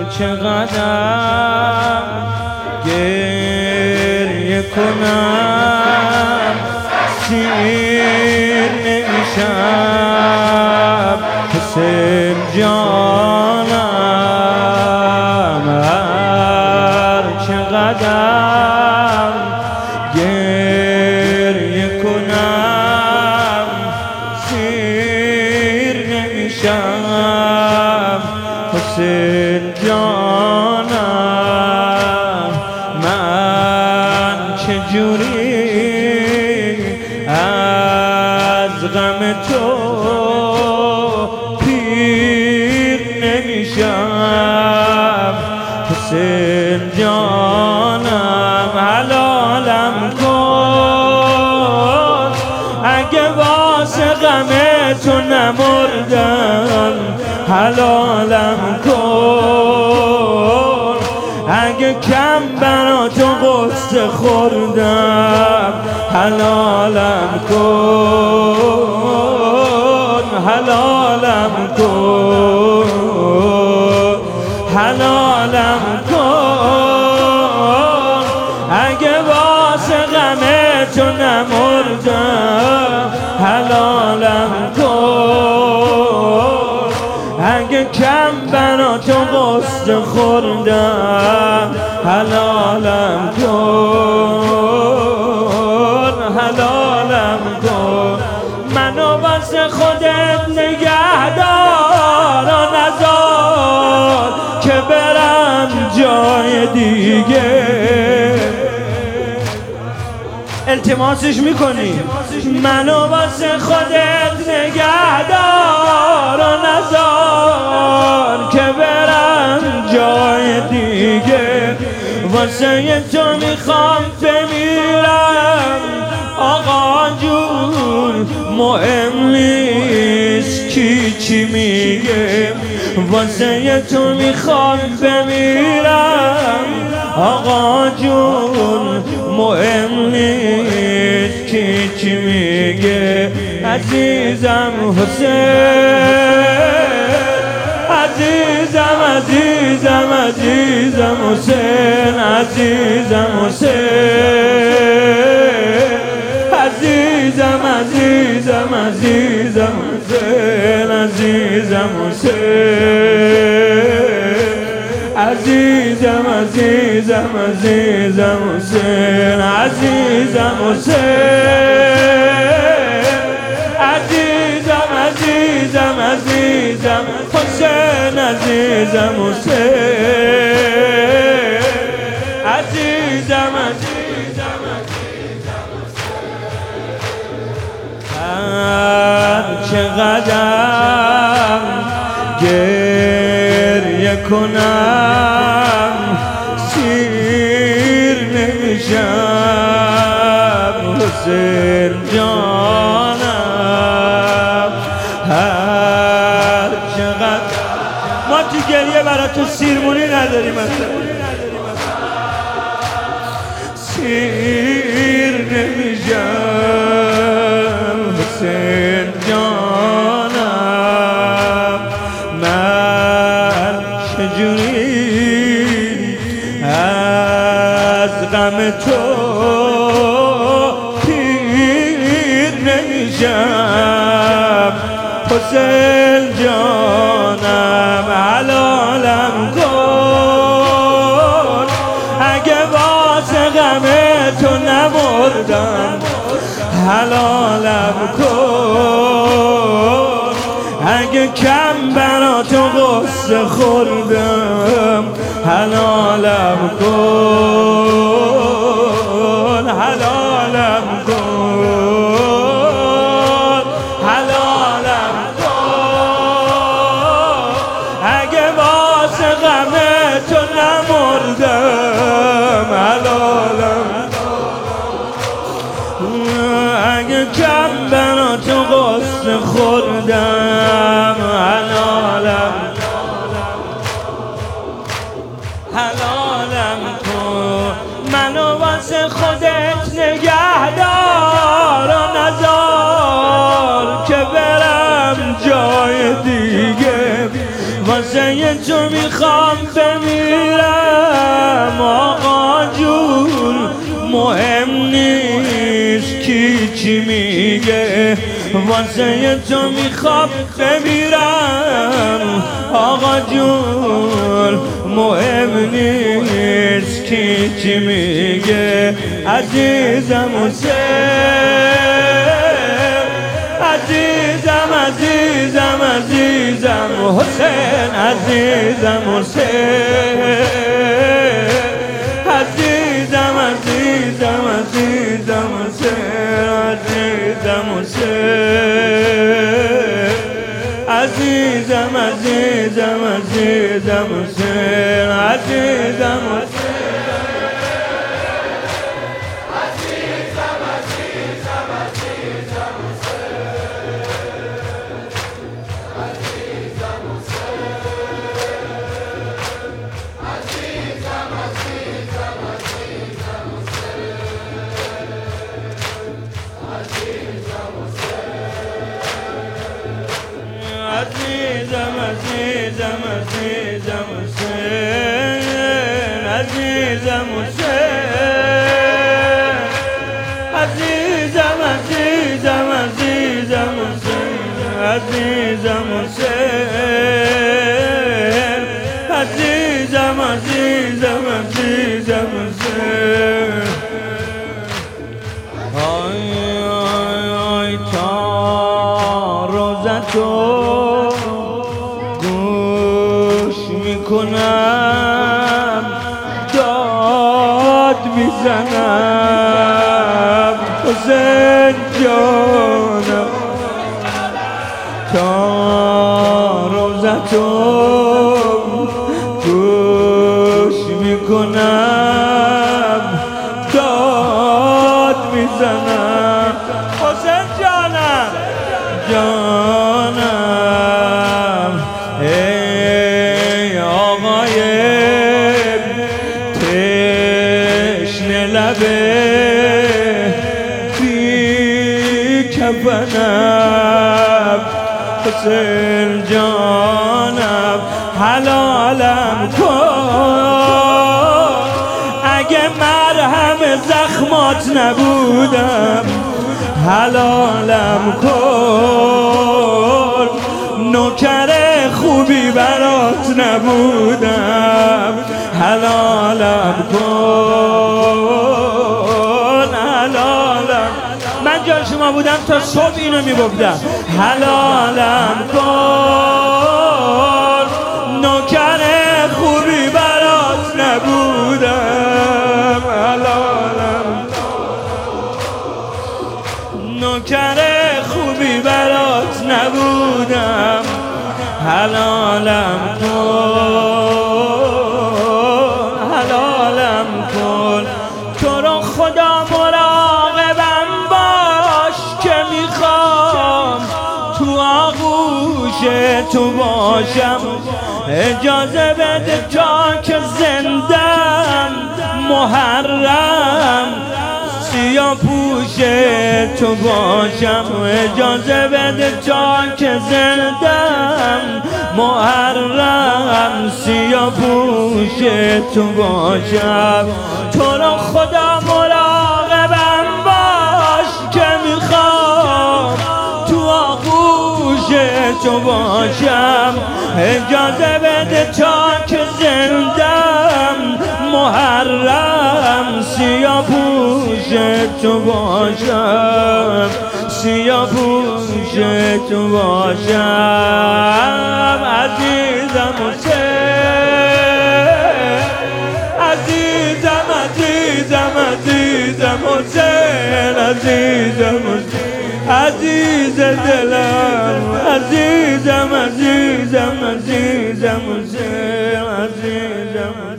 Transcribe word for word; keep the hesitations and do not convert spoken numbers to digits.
چقدر گریه کنم سیر نمیشم حسین جانم هر چقدر گریه کنم سیر نمیشم حسین جانم من چجوری از غم تو پیر نمیشم حسین جانم حلالم کن اگه واسه غم تو نمردم حلالم کن اگه کم برا تو قصه خوردم حلالم کن حلالم کن حلالم کن اگه واسه غم تو نمردم حلالم کن اگه کم برا تو قصه خوردم حلالم کن حلالم کن منو واسه خودت نگهدار و نذار که برم جای دیگه التماسش میکنی منو واسه خودت نگهدار و نذار که برم جای دیگه واسه تو میخوام بمیرم آقا جون مهم نیست کی چی میگه واسه تو میخوام بمیرم آقا جون مهم نیست کی چی میگه عزیزم حسین عزیزم عزیزم عزیزم حسین عزیزم حسین عزیزم عزیزم عزیزم حسین عزیزم حسین عزیزم عزیزم عزیزم حسین عزیزم حسین عزیزم عزیزم عزیزم حسین عزیزم حسین عزیزم عزیزم هر چقدر گریه کنم سیر نمیشم حسین جانم هر چقدر ما تو گریه برای تو سیرمونی نداریم سیر نمیشم حسین جانم من چجوری از غم تو پیر نمیشم حسین جانم حلالم کن اگه واسه غم تو نمردم حلالم کن اگه کم برا تو قصه خوردم حلالم کن حلالم کن حلالم کن اگه واسه غم تو نمردم حلالم اگه کم برا تو قصه خوردم حلالم حلالم کن واسه تو میخوام بمیرم آقا جون، مهم نیست کی چی میگه، واسه تو میخوام بمیرم آقا جون، مهم نیست کی چی میگه. عزیزم حسین، عزیزم عزیزم عزیزم حسین، عزیزم حسین، عزیزم عزیزم عزیزم حسین، عزیزم حسین، عزیزم عزیزم عزیزم حسین، عزیزم حسین. عزیزم عزیزم عزیزم حسین، عزیزم حسین، عزیزم عزیزم عزیزم حسین، عزیزم حسین، عزیزم عزیزم عزیزم حسین. آی آی آی تا روزتو کنم داد میزنم حسین جانم، تا روزتو گوش میکنم داد میزنم حسین جانم جانم. ای آقای تشنه لبه بی کفنم حسین جانم، حلالم کن اگه مرهم زخمات نبودم، حلالم کن نوکر خوبی برات نبودم، حلالم کن حلالم. من جای شما بودم تا صبح اینو میگفتم، حلالم کن نوکر خوبی برات نبودم، حلالم نوکر خوبی برات نبودم، حلالم کن حلالم کن. تو رو خدا مراقبم باش که میخوام تو آغوش تو باشم، اجازه بده تا که زندم محرم سیاه پوش تو باشم، اجازه بده تا که زندم محرم سیاه پوش تو باشم. تو رو خدا مراقبم باش که میخوام تو آغوش تو باشم، اجازه بده تا که زندم محرم سیاه پوش تو باشم، سیاه پوش تو باشم. عزیزم حسین، عزیزم عزیزم عزیزم حسین، عزیزم حسین، عزیز دلم، عزیزم عزیزم عزیزم حسین، عزیزم.